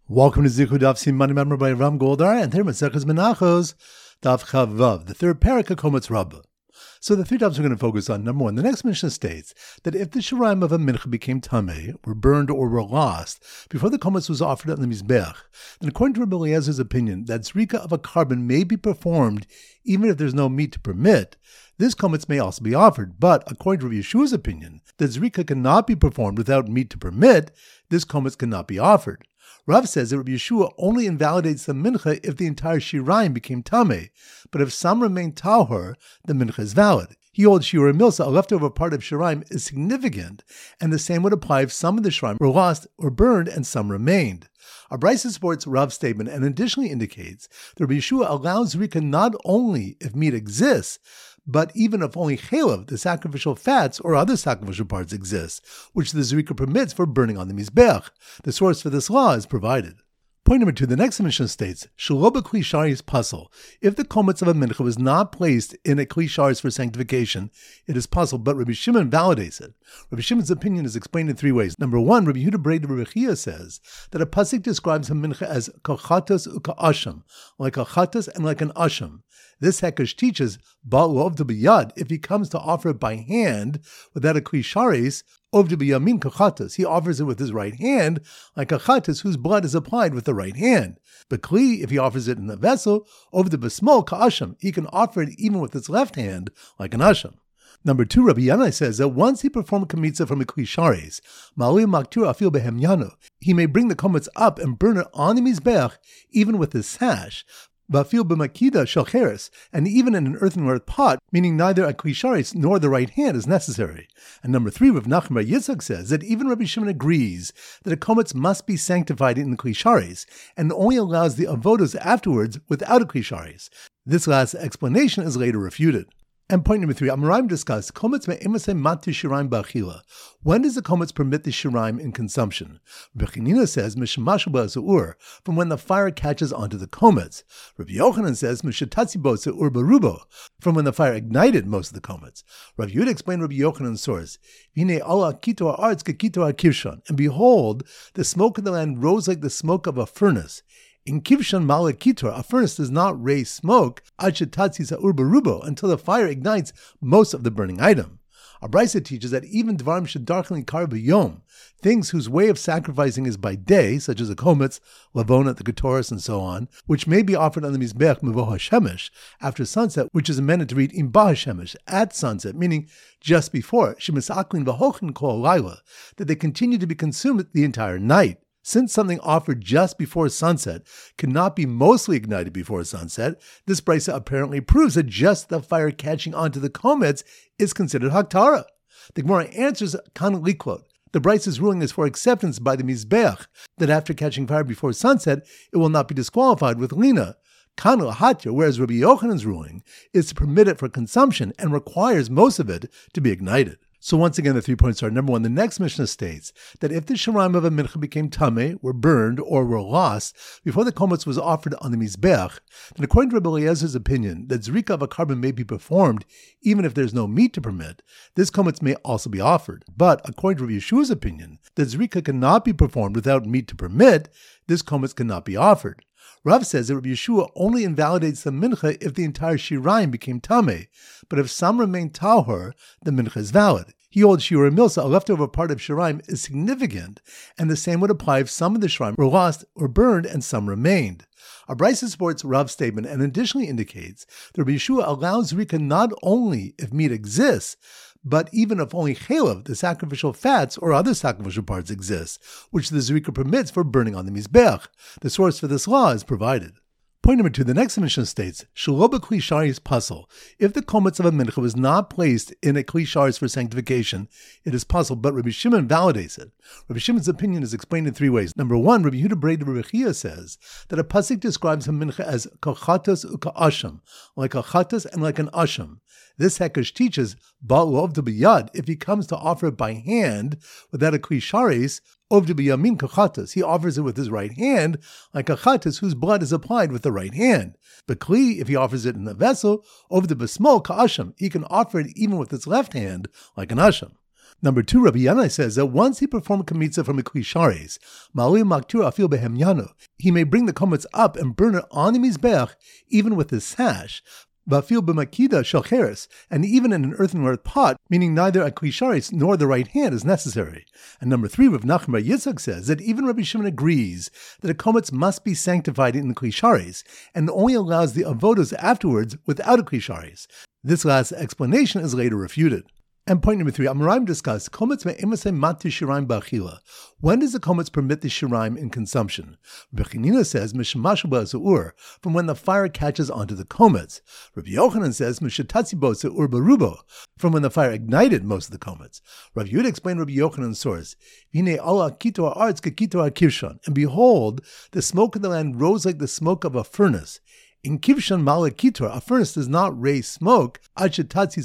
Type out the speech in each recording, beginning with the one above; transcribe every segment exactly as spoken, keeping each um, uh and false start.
Welcome to Zichud Daf Siman Member by Ram Goldar and here Maseches Menachos Daf Chavav, the third parak of Kometz Rabbah. So the three dafs we're going to focus on. Number one, the next Mishnah states that if the shiraim of a mincha became tameh, were burned or were lost before the kometz was offered on the mizbech, then according to Rabbi Eliezer's opinion, that zrika of a carbon may be performed even if there's no meat to permit. This kometz may also be offered, but according to Rabbi Yeshua's opinion, that zrika cannot be performed without meat to permit. This kometz cannot be offered. Rav says that Rabbi Yeshua only invalidates the mincha if the entire shirayim became tameh, but if some remain tahor, the mincha is valid. He holds shiur milsa, a leftover part of shirayim, is significant, and the same would apply if some of the shirayim were lost or burned and some remained. Our Brisa supports Rav's statement and additionally indicates that Rabbi Yeshua allows zrika not only if meat exists, but even if only chelav, the sacrificial fats or other sacrificial parts exist, which the zrika permits for burning on the mizbech. The source for this law is provided. Point number two, the next Mishnah states, Shelo b'kli sharis puzzle. If the kometz of a mincha was not placed in a kli sharis for sanctification, it is puzzle, but Rabbi Shimon validates it. Rabbi Shimon's opinion is explained in three ways. Number one, Rabbi Yehuda Breda Rabbi Chia says that a pasuk describes a mincha as kachatas uka-asham, like a chatas and like an asham. This Hekesh teaches, Ba'u ovda b'yad, if he comes to offer it by hand without a kli sharis, ovda b'yamin kachatas, he offers it with his right hand, like a chatas whose blood is applied with the right hand. But kli, if he offers it in a vessel, ovda b'smol ka'asham, he can offer it even with his left hand, like an asham. Number two, Rabbi Yanai says that once he performed kamitza from a kli sharis, ma'ali maktur afil behem yano, he may bring the kometz up and burn it on the mizbech, even with his sash, Vafil b'makida shalcheres, and even in an earthenware pot, meaning neither a kli sharis nor the right hand is necessary. And number three, Rav Nachman bar Yitzchak says that even Rabbi Shimon agrees that a kometz must be sanctified in the kli sharis, and only allows the avodas afterwards without a kli sharis. This last explanation is later refuted. And point number three, Amoraim discuss kometz me'emasei mati shiraim ba'achila. When does the kometz permit the shiraim in consumption? Rabbi Chanina says mishamashu ba'azur, from when the fire catches onto the kometz. Rabbi Yochanan says mishatatzi ba'azur barubo, from when the fire ignited most of the kometz. Rabbi Yehuda explained Rabbi Yochanan's source. V'hinei ala kito ha'aretz kekito ha'kivshan, and behold, the smoke of the land rose like the smoke of a furnace. In Kivshan Malakitor, a furnace does not raise smoke until the fire ignites most of the burning item. Our Brisa teaches that even Dvarim Shedarkli Karba Yom, things whose way of sacrificing is by day, such as the kometz, lavona, the ketoris, and so on, which may be offered on the Mizbech Mevo HaShemesh after sunset, which is amended to read Im Ba HaShemesh, at sunset, meaning just before, Shemisaklin V'hochin Kol Laila, that they continue to be consumed the entire night. Since something offered just before sunset cannot be mostly ignited before sunset, this brisa apparently proves that just the fire catching onto the kometz is considered haktara. The Gemara answers kan liklot. The brisa's ruling is for acceptance by the mizbeach, that after catching fire before sunset, it will not be disqualified with lina. Kan lahatya, whereas Rabbi Yochanan's ruling is to permit it for consumption and requires most of it to be ignited. So once again, the three points are, number one, the next Mishnah states that if the shiraim of a mincha became tameh, were burned, or were lost before the kometz was offered on the mizbech, then according to Rabbi Eliezer's opinion, that zrika of a carbon may be performed even if there is no meat to permit, this kometz may also be offered. But according to Rabbi Yeshua's opinion, that zrika cannot be performed without meat to permit, this kometz cannot be offered. Rav says that Rabbi Yeshua only invalidates the mincha if the entire shirayim became tameh, but if some remain tahor, the mincha is valid. He holds shiur milsa, a leftover part of shirayim, is significant, and the same would apply if some of the shirayim were lost or burned and some remained. Our Brisa supports Rav's statement and additionally indicates that Rabbi Yeshua allows zrika not only if meat exists, but even if only chelav, the sacrificial fats or other sacrificial parts exist, which the zrika permits for burning on the mizbech. The source for this law is provided. Point number two, the next Mishnah states, Shelo b'kli sharis puzzle. If the kometz of a mincha was not placed in a kli sharis for sanctification, it is puzzle, but Rabbi Shimon validates it. Rabbi Shimon's opinion is explained in three ways. Number one, Rabbi Yehuda Breda Rabbi Chia says that a pasuk describes a mincha as kachatas uka-asham, like a chatas and like an asham. This Hekesh teaches, Ba'u ovda b'yad, if he comes to offer it by hand without a kli sharis, ovda b'yamin kachatas, he offers it with his right hand, like a chatas whose blood is applied with the right hand. But kli, if he offers it in a vessel, ovda b'smol ka'asham, he can offer it even with his left hand, like an asham. Number two, Rabbi Yanai says that once he performed kamitza from a kli sharis, ma'alei maktur afil behemyanu, he may bring the komets up and burn it on the mizbeach, even with his sash, vafil b'makida shel cheres, and even in an earthenware pot, meaning neither a kli sharis nor the right hand is necessary. And number three, Rav Nachman bar Yitzchak says that even Rabbi Shimon agrees that a komets must be sanctified in the kli sharis, and only allows the avodos afterwards without a kli sharis. This last explanation is later refuted. And point number three, Amoraim discuss komets me'emasei mati shiraim ba'achila. When does the komets permit the shiraim in consumption? Rabbi Chanina says mishmashu ba'asur, from when the fire catches onto the komets. Rabbi Yochanan says mishatatzi ba'asur barubo, from when the fire ignited most of the komets. Rabbi Yehuda explained Rabbi Yochanan's source. V'hinei ala kito ha'aretz kekito ha'kirshan, and behold, the smoke of the land rose like the smoke of a furnace. In Kivshan Mala Kitor, a furnace does not raise smoke until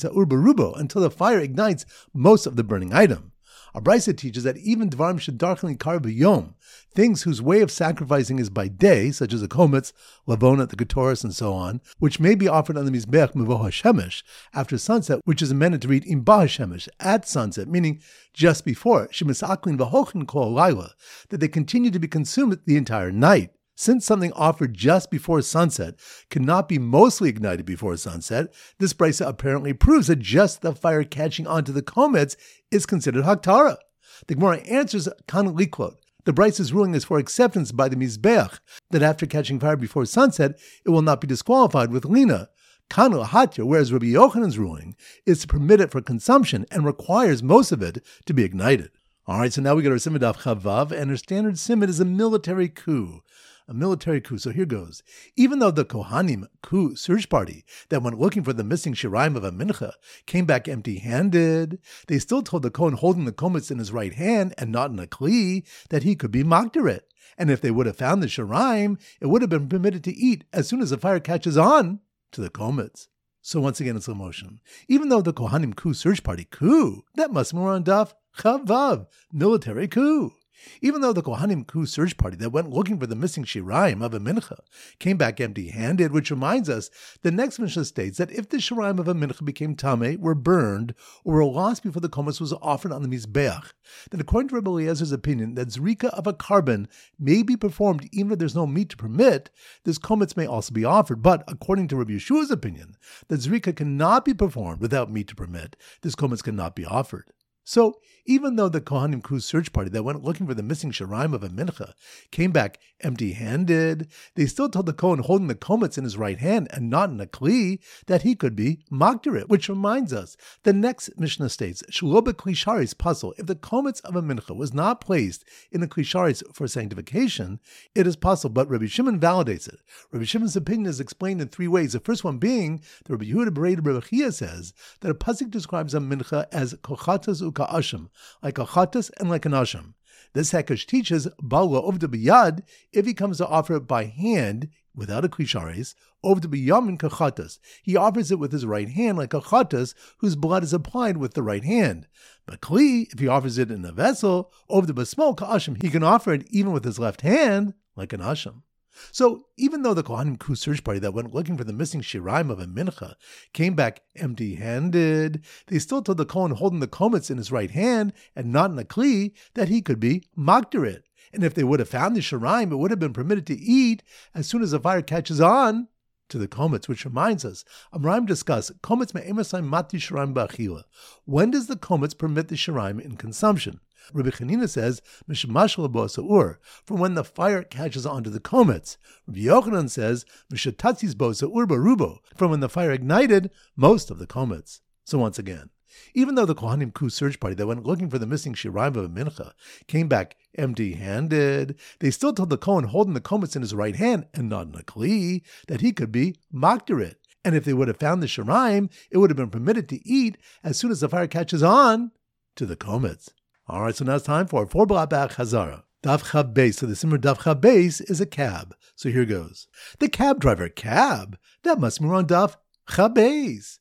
the fire ignites most of the burning item. Our Brisa teaches that even Dvarim Shedarchan Ikar B'Yom, things whose way of sacrificing is by day, such as the komets, lavona, the ketoris, and so on, which may be offered on the Mizbech Mevo HaShemesh after sunset, which is amended to read Im Ba HaShemesh, at sunset, meaning just before, Shemisaklin V'Hochin Kol Laila, that they continue to be consumed the entire night. Since something offered just before sunset cannot be mostly ignited before sunset, this brisa apparently proves that just the fire catching onto the komets is considered haktara. The Gemara answers kan liklot. The brisa's ruling is for acceptance by the mizbeach, that after catching fire before sunset, it will not be disqualified with lina. Kan lahatya, whereas Rabbi Yochanan's ruling is to permit it for consumption and requires most of it to be ignited. All right, so now we get our simon daf chavav, and our standard simon is a military coup. A military coup. So here goes. Even though the Kohanim coup search party that went looking for the missing shiraim of a mincha came back empty-handed, they still told the Kohen holding the komets in his right hand and not in a kli that he could be makdarit. And if they would have found the shiraim, it would have been permitted to eat as soon as the fire catches on to the komets. So once again in slow motion. Even though the Kohanim coup search party coup, that must be more on daf chavav, military coup. Even though the Kohanim coup search party that went looking for the missing shiraim of a mincha came back empty-handed, which reminds us, the next Mishnah states that if the shiraim of a mincha became tameh, were burned, or were lost before the komets was offered on the mizbeach, then according to Rabbi Eliezer's opinion that zrika of a carbon may be performed even if there's no meat to permit, this komets may also be offered. But according to Rabbi Yeshua's opinion that zrika cannot be performed without meat to permit, this komets cannot be offered. So, even though the Kohanim coup search party that went looking for the missing shiraim of a mincha came back empty-handed, they still told the Kohen holding the komets in his right hand and not in a kli that he could be makdarit, which reminds us, the next Mishnah states, Shelo b'kli sharis puzzle, if the komets of a mincha was not placed in a kli sharis for sanctification, it is possible, but Rabbi Shimon validates it. Rabbi Shimon's opinion is explained in three ways. The first one being, the Rabbi Yehuda Bereid Rabbi Chia says that a pasuk describes a mincha as kochatas u'ka'asham, like a chatas and like an asham. This Hekesh teaches Bala Ovda B'yad, if he comes to offer it by hand, without a kli sharis, Ovda B'yamin kachatas. He offers it with his right hand like a chatas, whose blood is applied with the right hand. But kli, if he offers it in a vessel, Ovda B'smol ka'asham, he can offer it even with his left hand, like an asham. So, even though the Kohanim coup search party that went looking for the missing shiraim of a mincha came back empty-handed, they still told the Kohen holding the komets in his right hand and not in a kli that he could be makdarit. And if they would have found the shiraim, it would have been permitted to eat as soon as the fire catches on to the komets, which reminds us, Amraim discuss komets me'emasai mati shiraim ba'achila. When does the komets permit the shiraim in consumption? Rabbi Chanina says, Mishmashal b'sa'ur, from when the fire catches onto the komets. Rabbi Yochanan says, Mishatatzi's b'sa'ur barubo, from when the fire ignited most of the komets. So once again, even though the Kohanim coup search party that went looking for the missing shiraim of a mincha came back empty-handed, they still told the Kohen holding the komets in his right hand and not in a kli that he could be makdarit. And if they would have found the shiraim, it would have been permitted to eat as soon as the fire catches on to the komets. All right, so now it's time for four blabach hazara. Daf Chav Beis. So the simmer Daf Chav Beis is a cab. So here goes. The cab driver, cab. That must be on Daf Chav Beis.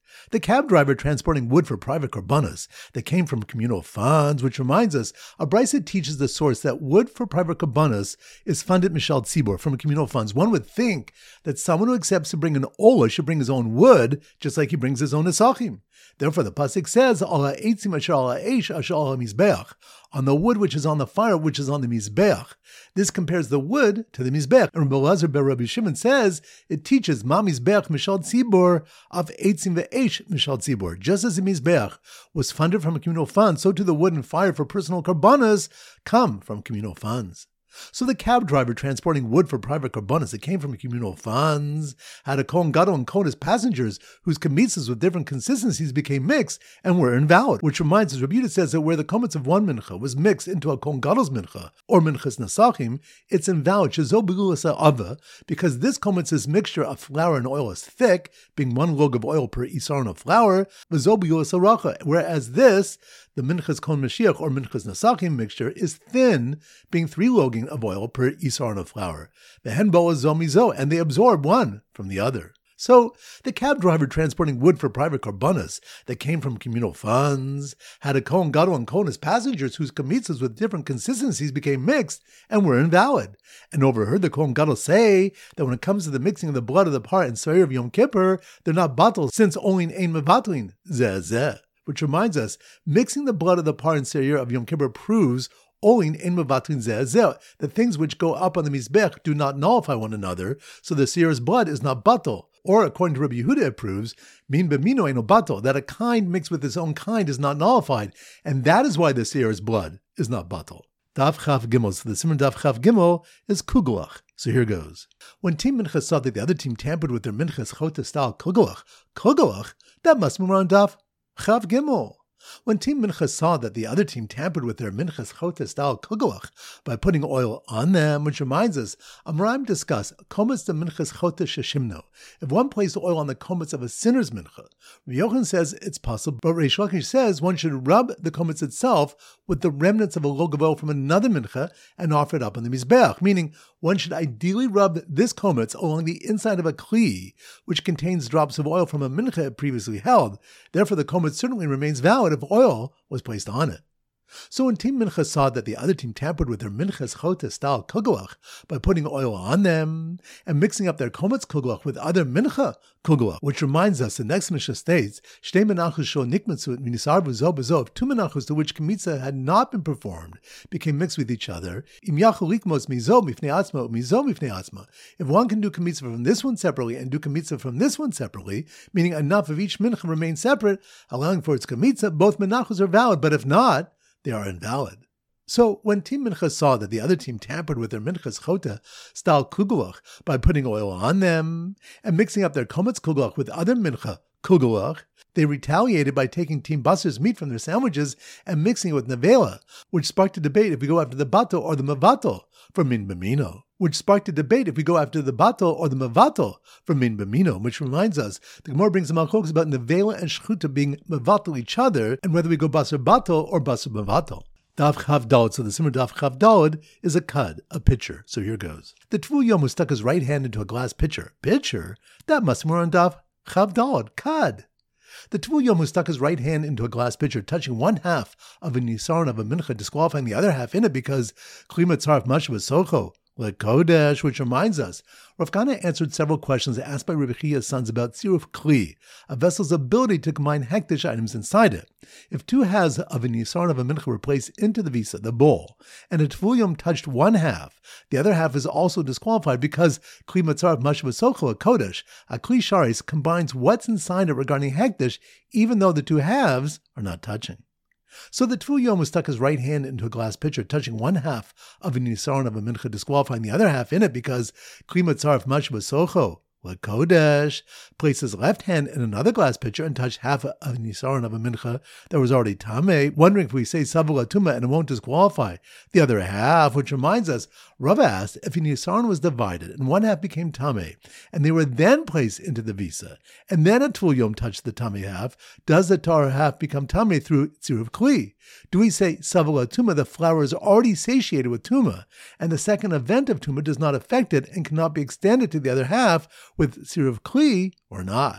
The cab driver transporting wood for private korbanos that came from communal funds, which reminds us, a brisa teaches the source that wood for private korbanos is funded mishal tzibor from communal funds. One would think that someone who accepts to bring an olah should bring his own wood, just like he brings his own nesachim. Therefore, the pasuk says, "Al ha'etzim asher al ha'esh asher al ha'mizbeach," on the wood which is on the fire, which is on the mizbeach. This compares the wood to the mizbeach. And Rabbi Elazar ben Rabbi Shimon says it teaches ma mizbeach mishal tzibor of eitzim ve'esh mishal tzibor. Just as the mizbeach was funded from a communal fund, so too the wood and fire for personal korbanos come from communal funds. So the cab driver transporting wood for private korbanos that came from communal funds had a kohen gadol and kohen as passengers whose kamitzas with different consistencies became mixed and were invalid. Which reminds us, Rabbi Yehuda says that where the kometz of one mincha was mixed into a kohen gadol's mincha or minchas nasachim, it's invalid shezo begulas ha'ava, because this kometz's mixture of flour and oil is thick, being one log of oil per isaron of flour, v'zo begulas ha'racha, whereas this, the minchas kohen mashiach or minchas nasachim mixture, is thin, being three logging of oil per isaron of flour. V'hen bo zo mizo, and they absorb one from the other. So the cab driver transporting wood for private korbanos that came from communal funds had a kohen gadol and kohen as passengers whose kamitzas with different consistencies became mixed and were invalid, and overheard the kohen gadol say that when it comes to the mixing of the blood of the part and seir of Yom Kippur, they're not batal, since only ein mevatlin zeh zeh. Which reminds us, mixing the blood of the par and seir of Yom Kippur proves olin ein mevatlin zeh zeh, the things which go up on the mizbech do not nullify one another, so the seir's blood is not batal. Or, according to Rabbi Yehuda, it proves min b'mino eino batal, that a kind mixed with its own kind is not nullified, and that is why the seir's blood is not batal. Daf Chaf Gimel. So the Simon Daf Chaf Gimel is kugelach. So here goes. When Team Mincha saw that the other team tampered with their Minchas Chota style kugelach, kugelach, that must be around Daf Chav Gimel. When Team Mincha saw that the other team tampered with their Minchas Chota style kugelach by putting oil on them, which reminds us, Amraim discuss kometz the Minchas Chota sheshimno. If one placed oil on the kometz of a sinner's mincha, Rabbi Yochanan says it's possible, but Reish Lakish says one should rub the kometz itself with the remnants of a log of oil from another mincha and offer it up on the mizbeach, meaning one should ideally rub this kometz along the inside of a kli, which contains drops of oil from a mincha it previously held. Therefore, the kometz certainly remains valid if oil was placed on it. So when Team Mincha saw that the other team tampered with their Minchas Chota style kugelach by putting oil on them and mixing up their kometz kugelach with other Mincha kugelach, which reminds us, the next Mishnah states, Shtei menachos sho nikmatzu minisarvu zo bezo, if two menachos to which kmitza had not been performed became mixed with each other, im yachol likmos mizo mifnei atzma mizo mifnei atzma, if one can do kmitza from this one separately and do kmitza from this one separately, meaning enough of each mincha remains separate, allowing for its kmitza, both menachos are valid, but if not, they are invalid. So when Team Mincha saw that the other team tampered with their Minchas Chota style kugelach by putting oil on them and mixing up their kometz kugelach with other Mincha kugelach, they retaliated by taking Team Basar's meat from their sandwiches and mixing it with nevela, which sparked a debate if we go after the bato or the mevato for min b'mino, which sparked a debate if we go after the bato or the mevato for min b'mino, which reminds us, the Gemara brings the malchokes about nevela and shchuta being mevato each other, and whether we go basar bato or basar mevato. Daf Chav Daled, so the Simmer Daf Chav Daled is a cud, a pitcher. So here goes. The Tvul Yom who stuck his right hand into a glass pitcher. Pitcher? That must be more on Daf Chav Daled, cud. The Tvul Yom who stuck his right hand into a glass pitcher, touching one half of a nisaron of a mincha, disqualifying the other half in it because klima tzarf mashav socho, like kodesh, which reminds us, Rav Kana answered several questions asked by Rebbe Chia's sons about tziruf kli, a vessel's ability to combine hekdesh items inside it. If two halves of a nisaron of a mincha were placed into the visa, the bowl, and a Tvul Yom touched one half, the other half is also disqualified because kli matzarf mashav socho, a kodesh, a kli sharis, combines what's inside it regarding hekdesh, even though the two halves are not touching. So the Tvul Yom stuck his right hand into a glass pitcher, touching one half of a nisaron of a mincha, disqualifying the other half in it because kli matzarf mashav socho, like kodesh, placed his left hand in another glass pitcher and touched half a, a nisaron of a mincha that was already tameh, wondering if we say savul atuma and it won't disqualify the other half, which reminds us, Rav asked if a nisaron was divided and one half became tameh, and they were then placed into the visa, and then a Tvul Yom touched the tameh half, does the tar half become tameh through tziruf kli? Do we say savul atuma, the flour is already satiated with tuma, and the second event of tuma does not affect it and cannot be extended to the other half with tziruf kli, or not?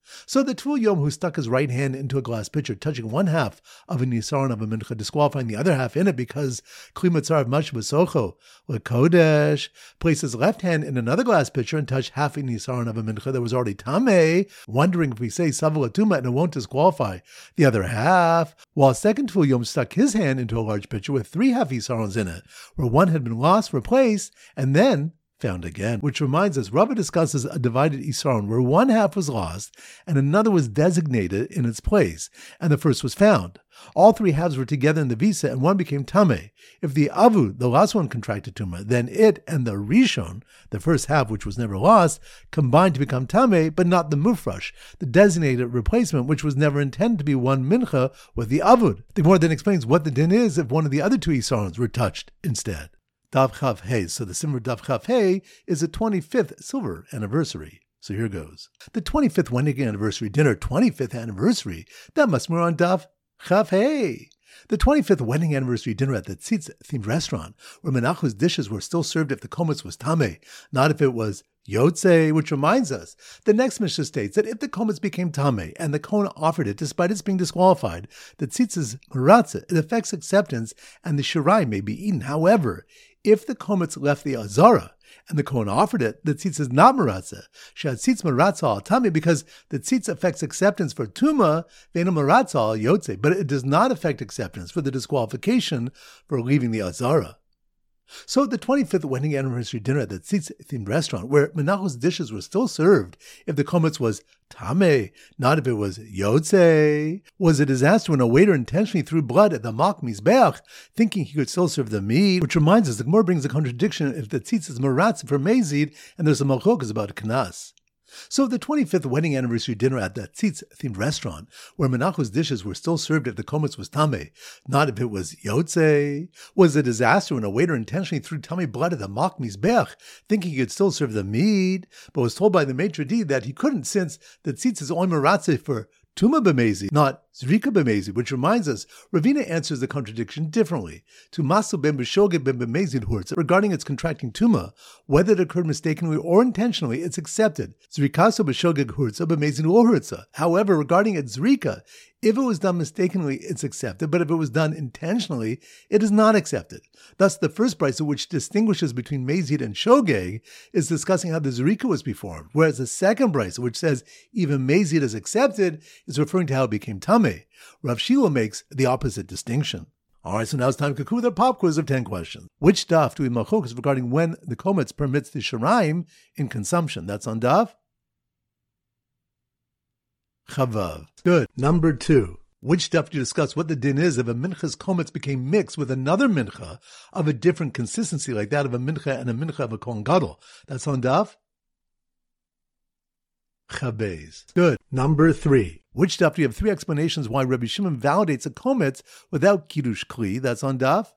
So the Tvul Yom who stuck his right hand into a glass pitcher, touching one half of a Nisaron of a Mincha, disqualifying the other half in it because Kli Matzar of Mash B'Socho, Kodesh, placed his left hand in another glass pitcher and touched half a Nisaron of a Mincha that was already Tameh, wondering if we say Savul Atuma and it won't disqualify the other half, while second Tvul Yom stuck his hand into a large pitcher with three half Nisarons in it, where one had been lost, replaced, and then found again, which reminds us, Rabbah discusses a divided Isaron where one half was lost and another was designated in its place, and the first was found. All three halves were together in the Visa, and one became Tameh. If the Avud, the last one, contracted Tumah, then it and the Rishon, the first half which was never lost, combined to become Tameh, but not the Mufrash, the designated replacement, which was never intended to be one Mincha with the Avud. The Gemara then explains what the din is if one of the other two Isarons were touched instead. Dav Chav Hey. So the Simmer Dav Chav Hey is the twenty-fifth silver anniversary. So here goes. The twenty-fifth wedding anniversary dinner, twenty-fifth anniversary. That must be on Dav Chav Hey. The twenty-fifth wedding anniversary dinner at the Tzitz themed restaurant, where Menachos dishes were still served if the kometz was Tameh, not if it was Yotze, which reminds us, the next Mishnah states that if the kometz became Tameh and the Kohen offered it despite its being disqualified, the Tzitz is Maratza, it affects acceptance and the Shirai may be eaten. However, if the kometz left the Azara and the Kohen offered it, the tzitz is not maratza. Shad tzitz maratza al tameh, because the tzitz affects acceptance for tuma, ve'ena maratza al yotze, but it does not affect acceptance for the disqualification for leaving the Azara. So the twenty-fifth wedding anniversary dinner at the Tzitz themed restaurant, where Menachos dishes were still served if the kometz was Tameh, not if it was Yotze, was a disaster when a waiter intentionally threw blood at the Mak Mizbeach, thinking he could still serve the meat, which reminds us the Gemara brings a contradiction if the Tzitz is Maratz for Mezid, and there's a Malchokas about Knas. So the twenty-fifth wedding anniversary dinner at that Tzitz themed restaurant, where Menachos dishes were still served if the kometz was Tameh, not if it was Yotze, was a disaster when a waiter intentionally threw Tameh blood at the Mak Mizbeach, thinking he could still serve the meat, but was told by the maitre d' that he couldn't since the Tzitz is only Maratze for Tuma b'mezi, not Zrika b'mezi, which reminds us, Ravina answers the contradiction differently. To Masu ben b'shogeg ben b'mezid hurtza, regarding its contracting Tuma, whether it occurred mistakenly or intentionally, it's accepted. Zrikaso b'shogeg hurtza b'mezid or hurtza. However, regarding its Zrika, if it was done mistakenly, it's accepted, but if it was done intentionally, it is not accepted. Thus, the first brisa, which distinguishes between mezid and shogeg, is discussing how the Zrika was performed, whereas the second brisa, which says even mezid is accepted, is referring to how it became tameh. Rav Shila makes the opposite distinction. All right, so now it's time to conclude our pop quiz of ten questions. Which daf do we machokas regarding when the kometz permits the shiraim in consumption? That's on daf Chavav. Good. Number two. Which daf do you discuss what the din is if a mincha's kometz became mixed with another mincha of a different consistency, like that of a mincha and a mincha of a kohen gadol? That's on daf Chabez. Good. Number three. Which daf do you have three explanations why Rabbi Shimon validates a kometz without kiddush kli? That's on daf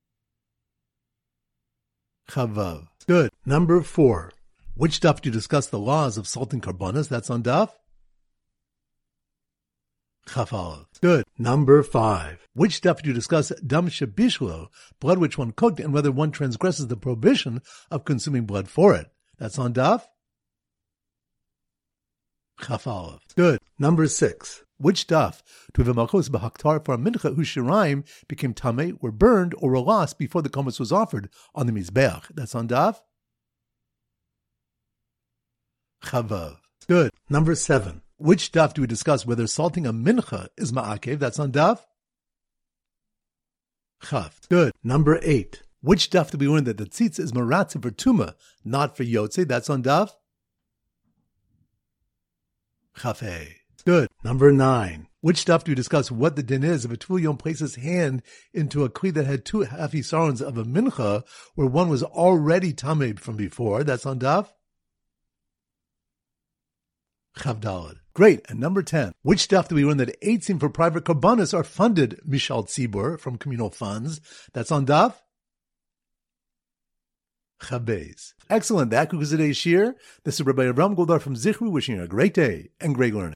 Chavav. Good. Number four. Which daf do you discuss the laws of salting karbanas? That's on daf Chafalav. Good. Number five. Which daf do you discuss dam shebishlo, blood which one cooked, and whether one transgresses the prohibition of consuming blood for it? That's on daf Chafalav. Good. Number six. Which daf do we have a malchus b'haktar for a mincha whose shiraim became tameh, were burned, or were lost before the kometz was offered on the mizbeach? That's on daf Chavav. Good. Number seven. Which daf do we discuss whether salting a mincha is ma'akev? That's on daf Chaf. Good. Number eight. Which daf do we learn that the tzitz is maratze for tuma, not for yotze? That's on daf Chafei. Good. Number nine. Which daf do we discuss what the din is if a Tvul Yom places hand into a kli that had two half isarons of a mincha, where one was already tameh from before? That's on daf Chavdalad. Great. And number ten. Which daf do we learn that eitzim for private karbanos are funded mishal tzibur, from communal funds? That's on daf Chabez. Excellent. That concludes today's shir. This is Rabbi Avram Goldar from Zichru, wishing you a great day and great learning.